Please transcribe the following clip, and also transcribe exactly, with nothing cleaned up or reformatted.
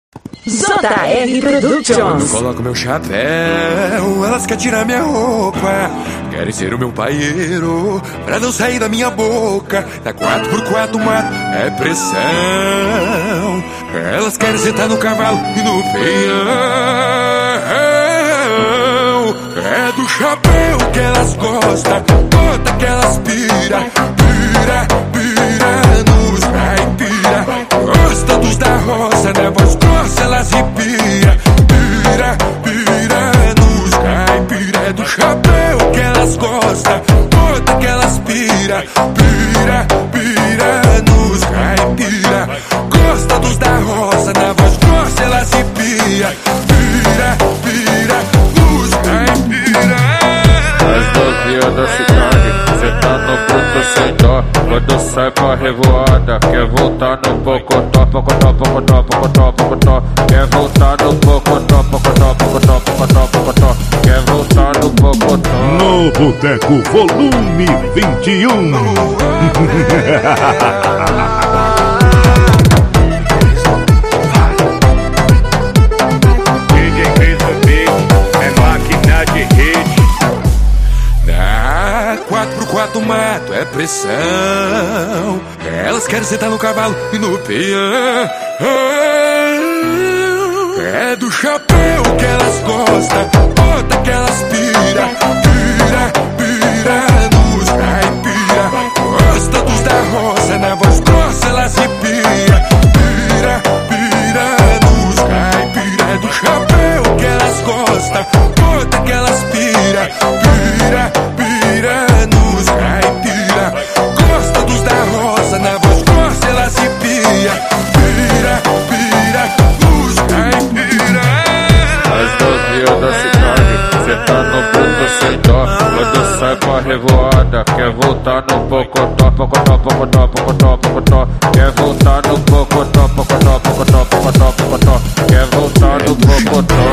J R Productions. Coloco meu chapéu, elas querem tirar minha roupa, querem ser o meu paieiro pra não sair da minha boca. Na quatro por quatro mato é pressão, elas querem sentar no cavalo e no peão. É do chapéu que elas gostam, bota que elas pira, pira, pira nos caipira. Gosta dos da roça, na voz grossa elas arrepia, pira, pira nos caipira. É do chapéu que elas gostam, bota que elas pira, pira, pira nos caipira. Gosta dos da roça, na voz grossa elas arrepia, pira, pira nos caipira. As novinhas da cidade, cê tá no bruto sem dó. Quando sai pra revoada, quer voltar no pocotó, pocotó, pocotó, pocotó, pocotó. Quer voltar no pocotó, pocotó, pocotó, pocotó, pocotó. Quer voltar no pocotó. No Boteco Volume vinte e um. quatro por quatro mato é pressão, elas querem sentar no cavalo e no peão. É do chapéu que elas gostam, bota que elas pira, pira, pira nos caipira. Gosta dos da roça, na voz grossa elas arrepia, pira, pira nos caipira. É do chapéu que elas gostam, bota que elas pira, pira, pira nos caipira. Gosta dos da roça, na voz grossa elas arrepia, pira, pira nos caipira. As novinhas da cidade, cê tá no bruto sem dó. Quando sai pra revoada, quer voltar no pocotó, pocotó, pocotó, pocotó, pocotó. Quer voltar no pocotó, pocotó, pocotó, pocotó, pocotó. Quer voltar no pocotó.